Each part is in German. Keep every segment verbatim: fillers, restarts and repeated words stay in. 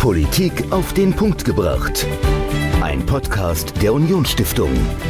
Politik auf den Punkt gebracht. Ein Podcast der Unionsstiftung.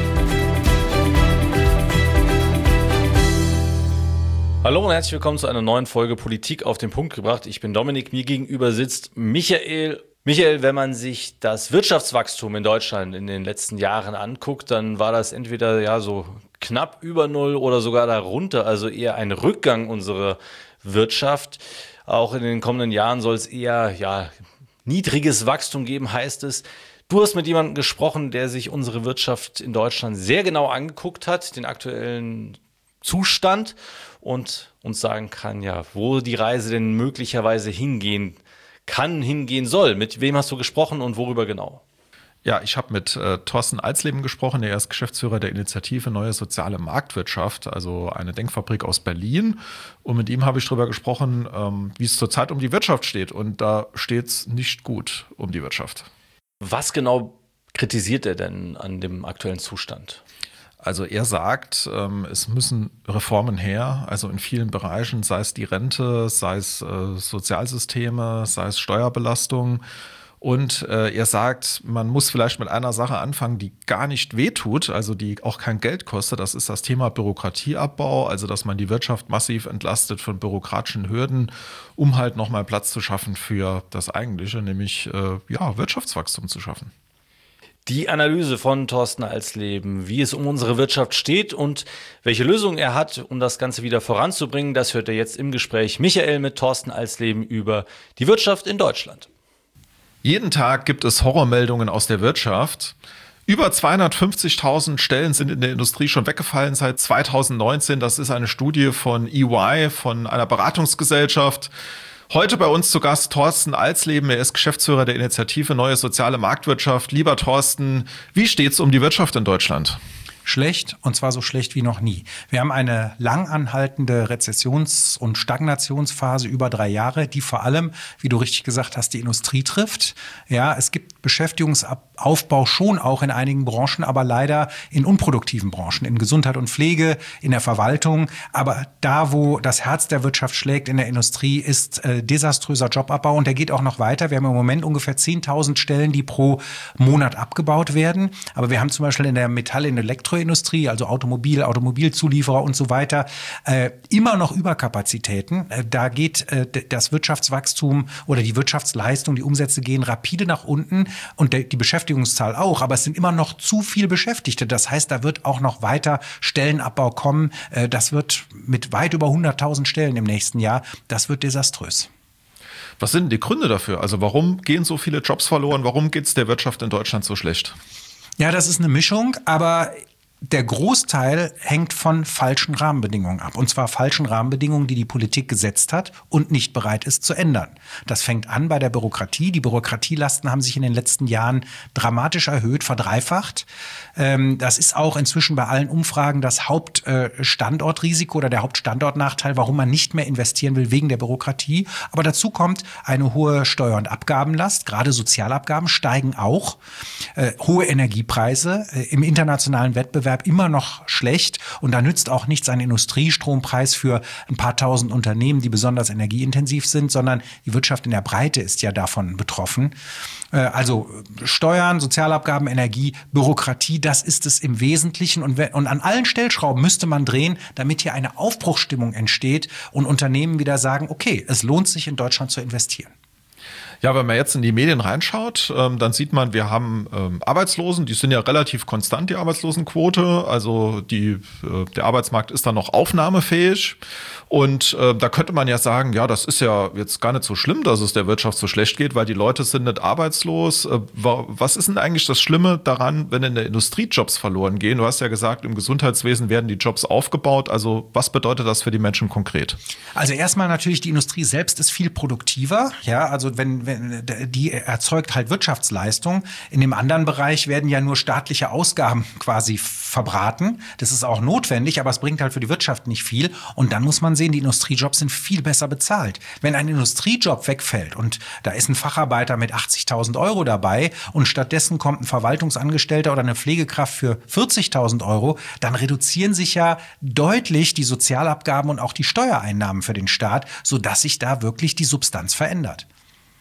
Hallo und herzlich willkommen zu einer neuen Folge Politik auf den Punkt gebracht. Ich bin Dominik, mir gegenüber sitzt Michael. Michael, wenn man sich das Wirtschaftswachstum in Deutschland in den letzten Jahren anguckt, dann war das entweder ja so knapp über Null oder sogar darunter, also eher ein Rückgang unserer Wirtschaft. Auch in den kommenden Jahren soll es eher ja niedriges Wachstum geben, heißt es. Du hast mit jemandem gesprochen, der sich unsere Wirtschaft in Deutschland sehr genau angeguckt hat, den aktuellen Zustand und uns sagen kann, ja, wo die Reise denn möglicherweise hingehen kann, hingehen soll. Mit wem hast du gesprochen und worüber genau? Ja, ich habe mit äh, Thorsten Alsleben gesprochen, er ist Geschäftsführer der Initiative Neue Soziale Marktwirtschaft, also eine Denkfabrik aus Berlin. Und mit ihm habe ich darüber gesprochen, ähm, wie es zurzeit um die Wirtschaft steht. Und da steht es nicht gut um die Wirtschaft. Was genau kritisiert er denn an dem aktuellen Zustand? Also er sagt, ähm, es müssen Reformen her, also in vielen Bereichen, sei es die Rente, sei es äh, Sozialsysteme, sei es Steuerbelastung. Und äh, er sagt, man muss vielleicht mit einer Sache anfangen, die gar nicht wehtut, also die auch kein Geld kostet. Das ist das Thema Bürokratieabbau, also dass man die Wirtschaft massiv entlastet von bürokratischen Hürden, um halt nochmal Platz zu schaffen für das Eigentliche, nämlich äh, ja, Wirtschaftswachstum zu schaffen. Die Analyse von Thorsten Alsleben, wie es um unsere Wirtschaft steht und welche Lösungen er hat, um das Ganze wieder voranzubringen, das hört er jetzt im Gespräch Michael mit Thorsten Alsleben über die Wirtschaft in Deutschland. Jeden Tag gibt es Horrormeldungen aus der Wirtschaft. Über zweihundertfünfzigtausend Stellen sind in der Industrie schon weggefallen seit zweitausendneunzehn. Das ist eine Studie von E Y, von einer Beratungsgesellschaft. Heute bei uns zu Gast Thorsten Alsleben. Er ist Geschäftsführer der Initiative Neue Soziale Marktwirtschaft. Lieber Thorsten, wie steht's um die Wirtschaft in Deutschland? Schlecht, und zwar so schlecht wie noch nie. Wir haben eine lang anhaltende Rezessions- und Stagnationsphase über drei Jahre, die vor allem, wie du richtig gesagt hast, die Industrie trifft. Ja, es gibt Beschäftigungsaufbau schon auch in einigen Branchen, aber leider in unproduktiven Branchen, in Gesundheit und Pflege, in der Verwaltung. Aber da, wo das Herz der Wirtschaft schlägt, in der Industrie, ist äh, desaströser Jobabbau, und der geht auch noch weiter. Wir haben im Moment ungefähr zehntausend Stellen, die pro Monat abgebaut werden. Aber wir haben zum Beispiel in der Metall- und Elektro Industrie, also Automobil, Automobilzulieferer und so weiter, äh, immer noch Überkapazitäten. Äh, da geht äh, das Wirtschaftswachstum oder die Wirtschaftsleistung, die Umsätze gehen rapide nach unten und der, die Beschäftigungszahl auch, aber es sind immer noch zu viele Beschäftigte. Das heißt, da wird auch noch weiter Stellenabbau kommen. Äh, das wird mit weit über hunderttausend Stellen im nächsten Jahr, das wird desaströs. Was sind die Gründe dafür? Also warum gehen so viele Jobs verloren? Warum geht es der Wirtschaft in Deutschland so schlecht? Ja, das ist eine Mischung, aber der Großteil hängt von falschen Rahmenbedingungen ab. Und zwar falschen Rahmenbedingungen, die die Politik gesetzt hat und nicht bereit ist zu ändern. Das fängt an bei der Bürokratie. Die Bürokratielasten haben sich in den letzten Jahren dramatisch erhöht, verdreifacht. Das ist auch inzwischen bei allen Umfragen das Hauptstandortrisiko oder der Hauptstandortnachteil, warum man nicht mehr investieren will, wegen der Bürokratie. Aber dazu kommt eine hohe Steuer- und Abgabenlast. Gerade Sozialabgaben steigen auch. Hohe Energiepreise im internationalen Wettbewerb immer noch schlecht, und da nützt auch nichts ein Industriestrompreis für ein paar tausend Unternehmen, die besonders energieintensiv sind, sondern die Wirtschaft in der Breite ist ja davon betroffen. Also Steuern, Sozialabgaben, Energie, Bürokratie, das ist es im Wesentlichen, und, und an allen Stellschrauben müsste man drehen, damit hier eine Aufbruchsstimmung entsteht und Unternehmen wieder sagen, okay, es lohnt sich in Deutschland zu investieren. Ja, wenn man jetzt in die Medien reinschaut, ähm, dann sieht man, wir haben ähm, Arbeitslosen, die sind ja relativ konstant, die Arbeitslosenquote. Also die, äh, der Arbeitsmarkt ist dann noch aufnahmefähig. Und äh, da könnte man ja sagen, ja, das ist ja jetzt gar nicht so schlimm, dass es der Wirtschaft so schlecht geht, weil die Leute sind nicht arbeitslos. Äh, was ist denn eigentlich das Schlimme daran, wenn in der Industrie Jobs verloren gehen? Du hast ja gesagt, im Gesundheitswesen werden die Jobs aufgebaut. Also was bedeutet das für die Menschen konkret? Also erstmal natürlich, die Industrie selbst ist viel produktiver. Ja, also wenn, wenn die erzeugt halt Wirtschaftsleistung. In dem anderen Bereich werden ja nur staatliche Ausgaben quasi verbraten. Das ist auch notwendig, aber es bringt halt für die Wirtschaft nicht viel. Und dann muss man sehen, die Industriejobs sind viel besser bezahlt. Wenn ein Industriejob wegfällt und da ist ein Facharbeiter mit achtzigtausend Euro dabei und stattdessen kommt ein Verwaltungsangestellter oder eine Pflegekraft für vierzigtausend Euro, dann reduzieren sich ja deutlich die Sozialabgaben und auch die Steuereinnahmen für den Staat, sodass sich da wirklich die Substanz verändert.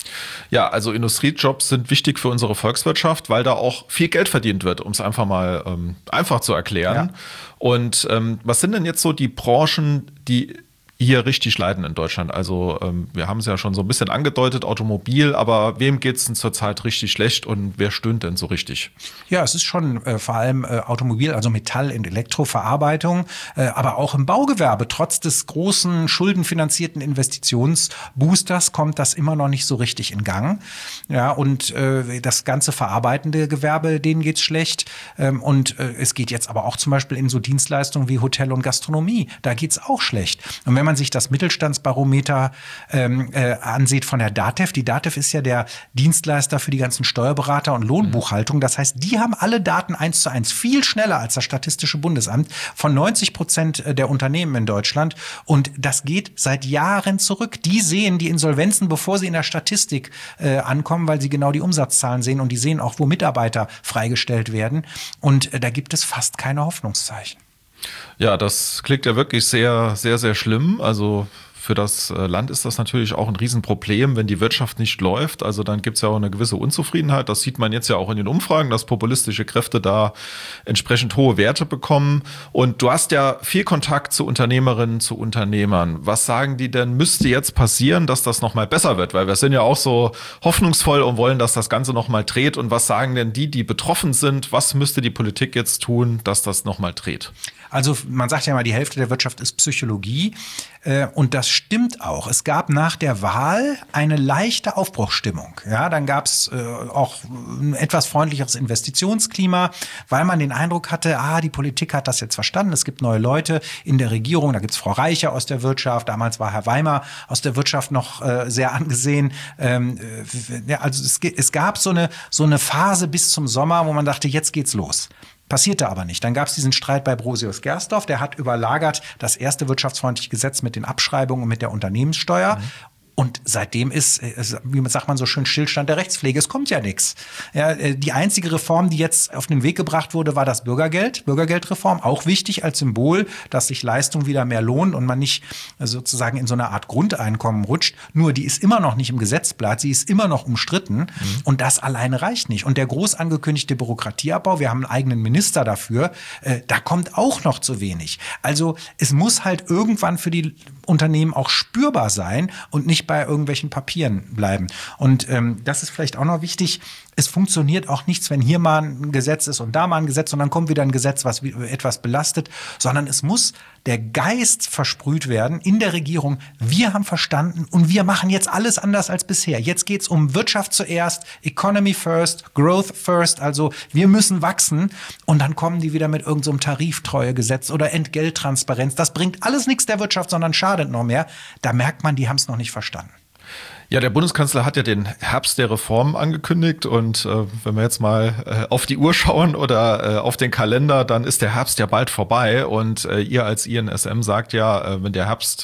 Ja, also Industriejobs sind wichtig für unsere Volkswirtschaft, weil da auch viel Geld verdient wird, um es einfach mal ähm, einfach zu erklären. Ja. Und ähm, was sind denn jetzt so die Branchen, die hier richtig leiden in Deutschland? Also ähm, wir haben es ja schon so ein bisschen angedeutet, Automobil, aber wem geht es denn zurzeit richtig schlecht und wer stöhnt denn so richtig? Ja, es ist schon äh, vor allem äh, Automobil, also Metall- und Elektroverarbeitung, äh, aber auch im Baugewerbe. Trotz des großen schuldenfinanzierten Investitionsboosters kommt das immer noch nicht so richtig in Gang. Ja, und äh, das ganze verarbeitende Gewerbe, denen geht's schlecht. Ähm, und äh, es geht jetzt aber auch zum Beispiel in so Dienstleistungen wie Hotel und Gastronomie. Da geht's auch schlecht. Und wenn man sich das Mittelstandsbarometer ähm, äh, ansieht von der DATEV. Die DATEV ist ja der Dienstleister für die ganzen Steuerberater und Lohnbuchhaltung. Das heißt, die haben alle Daten eins zu eins, viel schneller als das Statistische Bundesamt, von neunzig Prozent der Unternehmen in Deutschland. Und das geht seit Jahren zurück. Die sehen die Insolvenzen, bevor sie in der Statistik äh, ankommen, weil sie genau die Umsatzzahlen sehen und die sehen auch, wo Mitarbeiter freigestellt werden. Und äh, da gibt es fast keine Hoffnungszeichen. Ja, das klingt ja wirklich sehr, sehr, sehr schlimm. Also für das Land ist das natürlich auch ein Riesenproblem, wenn die Wirtschaft nicht läuft. Also dann gibt es ja auch eine gewisse Unzufriedenheit. Das sieht man jetzt ja auch in den Umfragen, dass populistische Kräfte da entsprechend hohe Werte bekommen. Und du hast ja viel Kontakt zu Unternehmerinnen, zu Unternehmern. Was sagen die denn, müsste jetzt passieren, dass das nochmal besser wird? Weil wir sind ja auch so hoffnungsvoll und wollen, dass das Ganze nochmal dreht. Und was sagen denn die, die betroffen sind? Was müsste die Politik jetzt tun, dass das nochmal dreht? Also man sagt ja mal, die Hälfte der Wirtschaft ist Psychologie. Äh, und das stimmt auch. Es gab nach der Wahl eine leichte Aufbruchsstimmung. Ja, dann gab es äh, auch ein etwas freundlicheres Investitionsklima, weil man den Eindruck hatte, ah, die Politik hat das jetzt verstanden. Es gibt neue Leute in der Regierung. Da gibt es Frau Reicher aus der Wirtschaft. Damals war Herr Weimar aus der Wirtschaft noch äh, sehr angesehen. Ähm, äh, ja, also es, es gab so eine, so eine Phase bis zum Sommer, wo man dachte, jetzt geht's los. Passierte aber nicht. Dann gab es diesen Streit bei Brosius-Gersdorf, der hat überlagert das erste wirtschaftsfreundliche Gesetz mit den Abschreibungen und mit der Unternehmenssteuer. Mhm. Und seitdem ist, wie sagt man so schön, Stillstand der Rechtspflege. Es kommt ja nichts. Ja, die einzige Reform, die jetzt auf den Weg gebracht wurde, war das Bürgergeld. Bürgergeldreform, auch wichtig als Symbol, dass sich Leistung wieder mehr lohnt und man nicht sozusagen in so eine Art Grundeinkommen rutscht. Nur die ist immer noch nicht im Gesetzblatt, sie ist immer noch umstritten. Mhm. Und das alleine reicht nicht. Und der groß angekündigte Bürokratieabbau, wir haben einen eigenen Minister dafür, äh, da kommt auch noch zu wenig. Also es muss halt irgendwann für die Unternehmen auch spürbar sein und nicht bei irgendwelchen Papieren bleiben. Und ähm, das ist vielleicht auch noch wichtig. Es funktioniert auch nichts, wenn hier mal ein Gesetz ist und da mal ein Gesetz und dann kommt wieder ein Gesetz, was etwas belastet, sondern es muss der Geist versprüht werden in der Regierung. Wir haben verstanden und wir machen jetzt alles anders als bisher. Jetzt geht's um Wirtschaft zuerst, Economy first, Growth first. Also wir müssen wachsen und dann kommen die wieder mit irgendeinem so Tariftreuegesetz oder Entgelttransparenz. Das bringt alles nichts der Wirtschaft, sondern schadet noch mehr. Da merkt man, die haben es noch nicht verstanden. Ja, der Bundeskanzler hat ja den Herbst der Reformen angekündigt und äh, wenn wir jetzt mal äh, auf die Uhr schauen oder äh, auf den Kalender, dann ist der Herbst ja bald vorbei und äh, ihr als I N S M sagt ja, äh, wenn der Herbst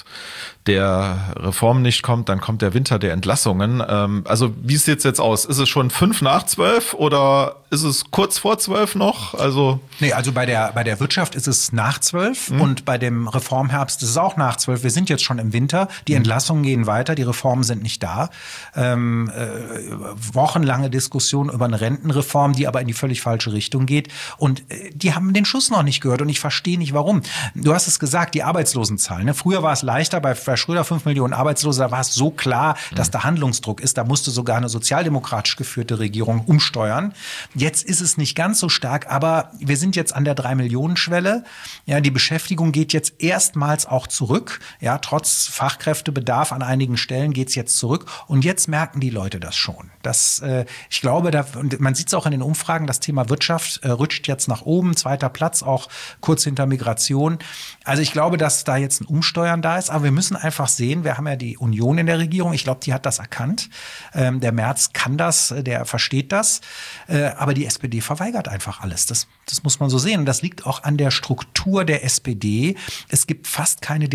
der Reform nicht kommt, dann kommt der Winter der Entlassungen. Ähm, also wie sieht's jetzt aus? Ist es schon fünf nach zwölf oder ist es kurz vor zwölf noch? Also nee, also bei der bei der Wirtschaft ist es nach zwölf mhm. und bei dem Reformherbst ist es auch nach zwölf. Wir sind jetzt schon im Winter, die mhm. Entlassungen gehen weiter, die Reformen sind nicht da. Ähm, äh, wochenlange Diskussion über eine Rentenreform, die aber in die völlig falsche Richtung geht und äh, die haben den Schuss noch nicht gehört und ich verstehe nicht, warum. Du hast es gesagt, die Arbeitslosenzahlen. Ne? Früher war es leichter, bei Schröder fünf Millionen Arbeitslose, da war es so klar, dass da Handlungsdruck ist. Da musste sogar eine sozialdemokratisch geführte Regierung umsteuern. Jetzt ist es nicht ganz so stark, aber wir sind jetzt an der drei Millionen Schwelle. Ja, die Beschäftigung geht jetzt erstmals auch zurück. Ja, trotz Fachkräftebedarf an einigen Stellen geht es jetzt zurück. Und jetzt merken die Leute das schon. Das, äh, ich glaube, da, und man sieht es auch in den Umfragen, das Thema Wirtschaft äh, rutscht jetzt nach oben. Zweiter Platz, auch kurz hinter Migration. Also ich glaube, dass da jetzt ein Umsteuern da ist. Aber wir müssen einfach sehen, wir haben ja die Union in der Regierung. Ich glaube, die hat das erkannt. Ähm, der Merz kann das, der versteht das. Äh, aber aber die S P D verweigert einfach alles. Das, das muss man so sehen. Und das liegt auch an der Struktur der S P D. Es gibt fast keine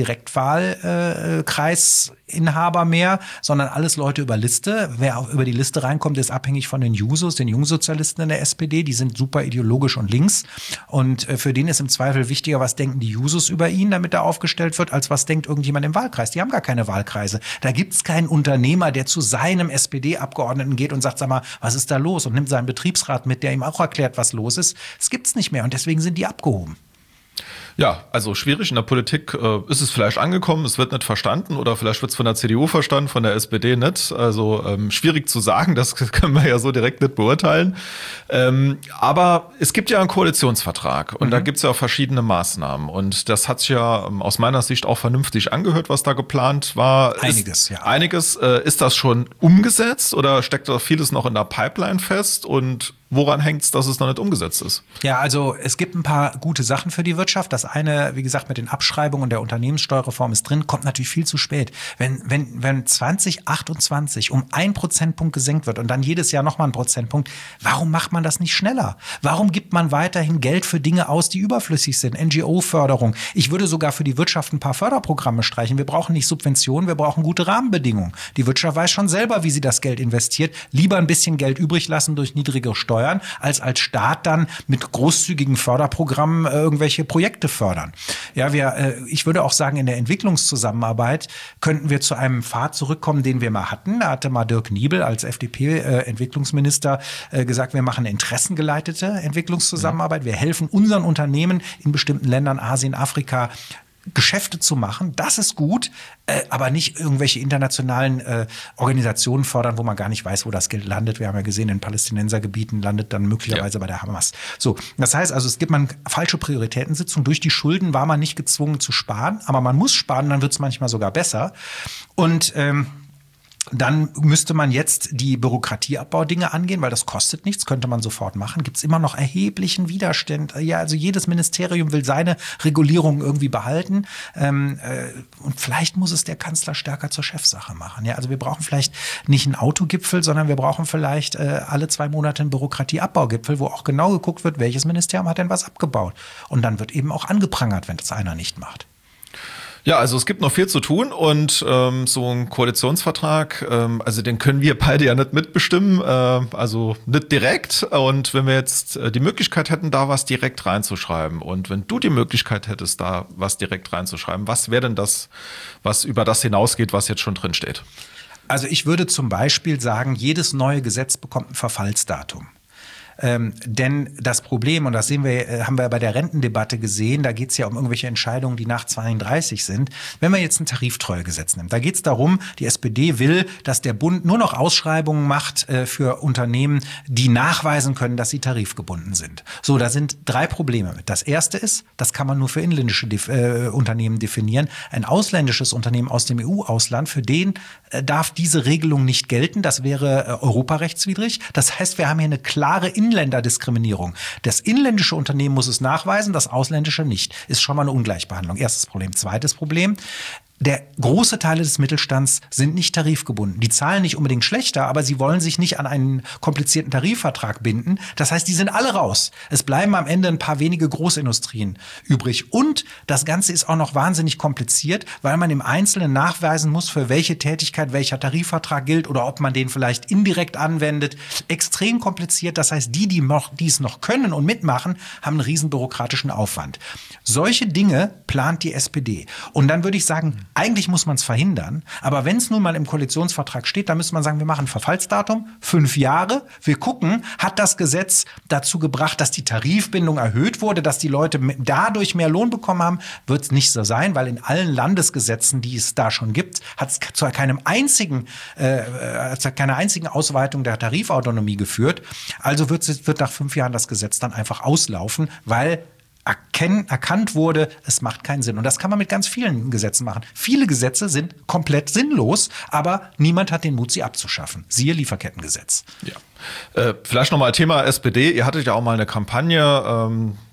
Direktwahlkreisinhaber äh, mehr, sondern alles Leute über Liste. Wer auch über die Liste reinkommt, ist abhängig von den Jusos, den Jungsozialisten in der S P D. Die sind super ideologisch und links. Und äh, für den ist im Zweifel wichtiger, was denken die Jusos über ihn, damit er aufgestellt wird, als was denkt irgendjemand im Wahlkreis. Die haben gar keine Wahlkreise. Da gibt es keinen Unternehmer, der zu seinem S P D-Abgeordneten geht und sagt, sag mal, was ist da los? Und nimmt seinen Betriebsrat mit, der ihm auch erklärt, was los ist. Das gibt's nicht mehr und deswegen sind die abgehoben. Ja, also schwierig. In der Politik äh, ist es vielleicht angekommen, es wird nicht verstanden oder vielleicht wird es von der C D U verstanden, von der S P D nicht. Also ähm, schwierig zu sagen, das können wir ja so direkt nicht beurteilen. Ähm, aber es gibt ja einen Koalitionsvertrag und mhm. da gibt es ja auch verschiedene Maßnahmen. Und das hat sich ja ähm, aus meiner Sicht auch vernünftig angehört, was da geplant war. Einiges, ist, ja. Einiges. Äh, ist das schon umgesetzt oder steckt da vieles noch in der Pipeline fest? Und woran hängt es, dass es noch nicht umgesetzt ist? Ja, also es gibt ein paar gute Sachen für die Wirtschaft. Das eine, wie gesagt, mit den Abschreibungen und der Unternehmenssteuerreform ist drin, kommt natürlich viel zu spät. Wenn, wenn, wenn zwanzig achtundzwanzig um ein Prozentpunkt gesenkt wird und dann jedes Jahr nochmal ein Prozentpunkt, warum macht man das nicht schneller? Warum gibt man weiterhin Geld für Dinge aus, die überflüssig sind? N G O-Förderung. Ich würde sogar für die Wirtschaft ein paar Förderprogramme streichen. Wir brauchen nicht Subventionen, wir brauchen gute Rahmenbedingungen. Die Wirtschaft weiß schon selber, wie sie das Geld investiert. Lieber ein bisschen Geld übrig lassen durch niedrigere Steuern, als als Staat dann mit großzügigen Förderprogrammen äh, irgendwelche Projekte fördern. Ja, wir, äh, ich würde auch sagen, in der Entwicklungszusammenarbeit könnten wir zu einem Pfad zurückkommen, den wir mal hatten. Da hatte mal Dirk Niebel als F D P-Entwicklungsminister äh, gesagt, wir machen interessengeleitete Entwicklungszusammenarbeit. Wir helfen unseren Unternehmen in bestimmten Ländern, Asien, Afrika, Geschäfte zu machen, das ist gut, äh, aber nicht irgendwelche internationalen äh, Organisationen fördern, wo man gar nicht weiß, wo das Geld landet. Wir haben ja gesehen, in Palästinensergebieten landet dann möglicherweise ja. bei der Hamas. So, das heißt also, es gibt man falsche Prioritätensitzung. Durch die Schulden war man nicht gezwungen zu sparen, aber man muss sparen, dann wird es manchmal sogar besser. Und ähm, dann müsste man jetzt die Bürokratieabbau-Dinge angehen, weil das kostet nichts, könnte man sofort machen. Gibt es immer noch erheblichen Widerstand. Ja, also jedes Ministerium will seine Regulierung irgendwie behalten. Ähm, äh, und vielleicht muss es der Kanzler stärker zur Chefsache machen. Ja, also wir brauchen vielleicht nicht einen Autogipfel, sondern wir brauchen vielleicht äh, alle zwei Monate einen Bürokratieabbaugipfel, wo auch genau geguckt wird, welches Ministerium hat denn was abgebaut. Und dann wird eben auch angeprangert, wenn das einer nicht macht. Ja, also es gibt noch viel zu tun und ähm, so ein Koalitionsvertrag, ähm, also den können wir beide ja nicht mitbestimmen, äh, also nicht direkt. Und wenn wir jetzt äh, die Möglichkeit hätten, da was direkt reinzuschreiben und wenn du die Möglichkeit hättest, da was direkt reinzuschreiben, was wäre denn das, was über das hinausgeht, was jetzt schon drin steht? Also ich würde zum Beispiel sagen, jedes neue Gesetz bekommt ein Verfallsdatum. Ähm, denn das Problem, und das sehen wir, haben wir bei der Rentendebatte gesehen, da geht es ja um irgendwelche Entscheidungen, die nach zweiunddreißig sind. Wenn man jetzt ein Tariftreuegesetz nimmt, da geht es darum, die S P D will, dass der Bund nur noch Ausschreibungen macht äh, für Unternehmen, die nachweisen können, dass sie tarifgebunden sind. So, da sind drei Probleme mit. Das erste ist, das kann man nur für inländische Def- äh, Unternehmen definieren. Ein ausländisches Unternehmen aus dem E U-Ausland, für den äh, darf diese Regelung nicht gelten. Das wäre äh, europarechtswidrig. Das heißt, wir haben hier eine klare Inländerdiskriminierung. Das inländische Unternehmen muss es nachweisen, das ausländische nicht. Ist schon mal eine Ungleichbehandlung. Erstes Problem. Zweites Problem. Der große Teile des Mittelstands sind nicht tarifgebunden. Die zahlen nicht unbedingt schlechter, aber sie wollen sich nicht an einen komplizierten Tarifvertrag binden. Das heißt, die sind alle raus. Es bleiben am Ende ein paar wenige Großindustrien übrig. Und das Ganze ist auch noch wahnsinnig kompliziert, weil man im Einzelnen nachweisen muss, für welche Tätigkeit welcher Tarifvertrag gilt oder ob man den vielleicht indirekt anwendet. Extrem kompliziert. Das heißt, die, die, noch, die es noch können und mitmachen, haben einen riesen bürokratischen Aufwand. Solche Dinge plant die S P D. Und dann würde ich sagen, eigentlich muss man es verhindern, aber wenn es nun mal im Koalitionsvertrag steht, dann müsste man sagen, wir machen ein Verfallsdatum, fünf Jahre. Wir gucken, hat das Gesetz dazu gebracht, dass die Tarifbindung erhöht wurde, dass die Leute dadurch mehr Lohn bekommen haben? Wird es nicht so sein, weil in allen Landesgesetzen, die es da schon gibt, hat es zu keinem einzigen, äh, zu keiner einzigen Ausweitung der Tarifautonomie geführt. Also wird, wird nach fünf Jahren das Gesetz dann einfach auslaufen, weil Erken, erkannt wurde, es macht keinen Sinn. Und das kann man mit ganz vielen Gesetzen machen. Viele Gesetze sind komplett sinnlos, aber niemand hat den Mut, sie abzuschaffen. Siehe Lieferkettengesetz. Ja. Äh, vielleicht nochmal Thema S P D. Ihr hattet ja auch mal eine Kampagne, ähm,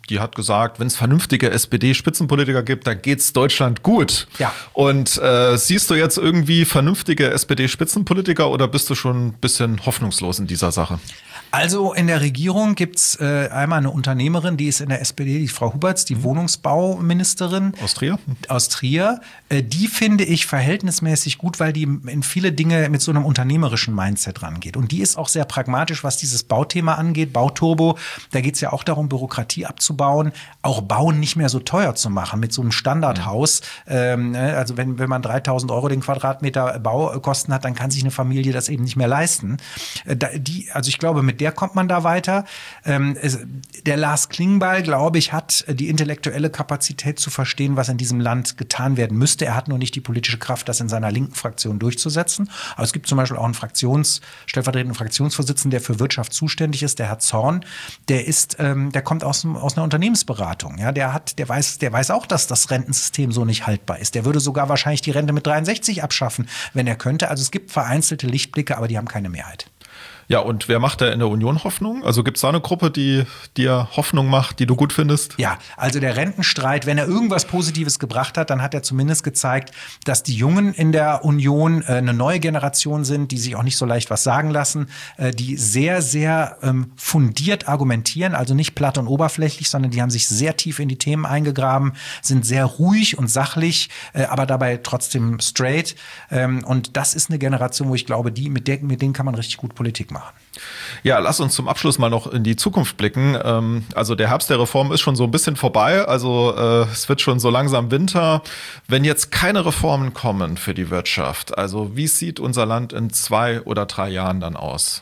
die hat gesagt, wenn es vernünftige S P D-Spitzenpolitiker gibt, dann geht's Deutschland gut. Ja. Und äh, siehst du jetzt irgendwie vernünftige S P D-Spitzenpolitiker oder bist du schon ein bisschen hoffnungslos in dieser Sache? Also in der Regierung gibt's äh, einmal eine Unternehmerin, die ist in der S P D, die Frau Huberts, die Wohnungsbauministerin. Aus Trier? Aus Trier. Äh, die finde ich verhältnismäßig gut, weil die in viele Dinge mit so einem unternehmerischen Mindset rangeht. Und die ist auch sehr pragmatisch, was dieses Bauthema angeht. Bauturbo, da geht's ja auch darum, Bürokratie abzubauen, auch Bauen nicht mehr so teuer zu machen mit so einem Standardhaus. Ähm, also wenn, wenn man dreitausend Euro den Quadratmeter Baukosten hat, dann kann sich eine Familie das eben nicht mehr leisten. Äh, da, die, also ich glaube, mit der kommt man da weiter. Ähm, es, der Lars Klingbeil, glaube ich, hat die intellektuelle Kapazität zu verstehen, was in diesem Land getan werden müsste. Er hat nur nicht die politische Kraft, das in seiner linken Fraktion durchzusetzen. Aber es gibt zum Beispiel auch einen Fraktions, stellvertretenden Fraktionsvorsitzenden, der für Wirtschaft zuständig ist, der Herr Zorn. Der ist, ähm, der kommt aus, aus einer Unternehmensberatung. Ja, der hat, der weiß, der weiß auch, dass das Rentensystem so nicht haltbar ist. Der würde sogar wahrscheinlich die Rente mit dreiundsechzig abschaffen, wenn er könnte. Also es gibt vereinzelte Lichtblicke, aber die haben keine Mehrheit. Ja, und wer macht da in der Union Hoffnung? Also gibt es da eine Gruppe, die dir Hoffnung macht, die du gut findest? Ja, also der Rentenstreit, wenn er irgendwas Positives gebracht hat, dann hat er zumindest gezeigt, dass die Jungen in der Union äh, eine neue Generation sind, die sich auch nicht so leicht was sagen lassen, äh, die sehr, sehr ähm, fundiert argumentieren, also nicht platt und oberflächlich, sondern die haben sich sehr tief in die Themen eingegraben, sind sehr ruhig und sachlich, äh, aber dabei trotzdem straight. Ähm, und das ist eine Generation, wo ich glaube, die mit, der, mit denen kann man richtig gut Politik machen. Ja, lass uns zum Abschluss mal noch in die Zukunft blicken. Also der Herbst der Reform ist schon so ein bisschen vorbei. Also es wird schon so langsam Winter. Wenn jetzt keine Reformen kommen für die Wirtschaft, also wie sieht unser Land in zwei oder drei Jahren dann aus?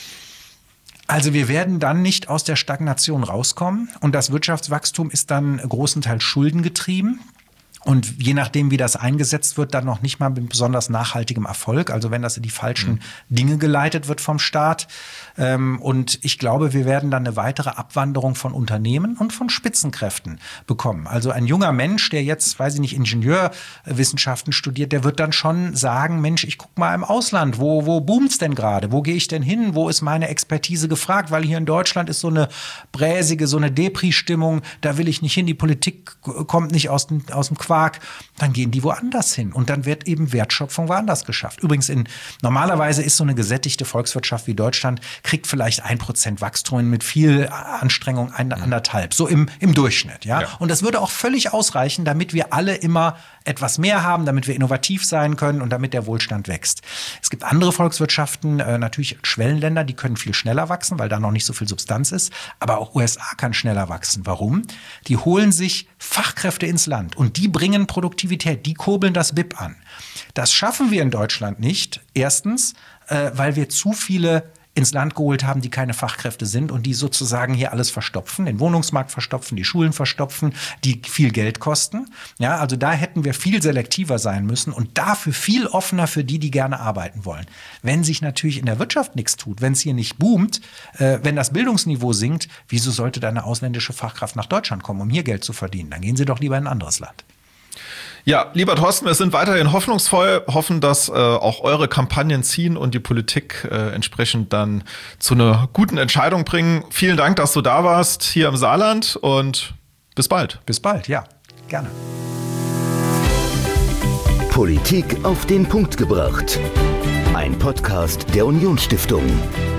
Also wir werden dann nicht aus der Stagnation rauskommen und das Wirtschaftswachstum ist dann großenteils schuldengetrieben. Und je nachdem, wie das eingesetzt wird, dann noch nicht mal mit besonders nachhaltigem Erfolg. Also wenn das in die falschen mhm. Dinge geleitet wird vom Staat. Und ich glaube, wir werden dann eine weitere Abwanderung von Unternehmen und von Spitzenkräften bekommen. Also ein junger Mensch, der jetzt, weiß ich nicht, Ingenieurwissenschaften studiert, der wird dann schon sagen, Mensch, ich guck mal im Ausland, wo, wo boomt's denn gerade? Wo gehe ich denn hin? Wo ist meine Expertise gefragt? Weil hier in Deutschland ist so eine bräsige, so eine Depri-Stimmung. Da will ich nicht hin. Die Politik kommt nicht aus dem, aus dem Quark. Dann gehen die woanders hin und dann wird eben Wertschöpfung woanders geschafft. Übrigens, in, normalerweise ist so eine gesättigte Volkswirtschaft wie Deutschland, kriegt vielleicht ein Prozent Wachstum mit viel Anstrengung, ein, anderthalb, so im, im Durchschnitt. Ja? Ja. Und das würde auch völlig ausreichen, damit wir alle immer etwas mehr haben, damit wir innovativ sein können und damit der Wohlstand wächst. Es gibt andere Volkswirtschaften, äh, natürlich Schwellenländer, die können viel schneller wachsen, weil da noch nicht so viel Substanz ist. Aber auch U S A kann schneller wachsen. Warum? Die holen sich Fachkräfte ins Land und die bringen Produktivität, die kurbeln das B I P an. Das schaffen wir in Deutschland nicht. Erstens, äh, weil wir zu viele ins Land geholt haben, die keine Fachkräfte sind und die sozusagen hier alles verstopfen, den Wohnungsmarkt verstopfen, die Schulen verstopfen, die viel Geld kosten. Ja, also da hätten wir viel selektiver sein müssen und dafür viel offener für die, die gerne arbeiten wollen. Wenn sich natürlich in der Wirtschaft nichts tut, wenn es hier nicht boomt, äh, wenn das Bildungsniveau sinkt, wieso sollte da eine ausländische Fachkraft nach Deutschland kommen, um hier Geld zu verdienen? Dann gehen sie doch lieber in ein anderes Land. Ja, lieber Thorsten, wir sind weiterhin hoffnungsvoll, hoffen, dass äh, auch eure Kampagnen ziehen und die Politik äh, entsprechend dann zu einer guten Entscheidung bringen. Vielen Dank, dass du da warst hier im Saarland und bis bald. Bis bald, ja, gerne. Politik auf den Punkt gebracht. Ein Podcast der Unionsstiftung.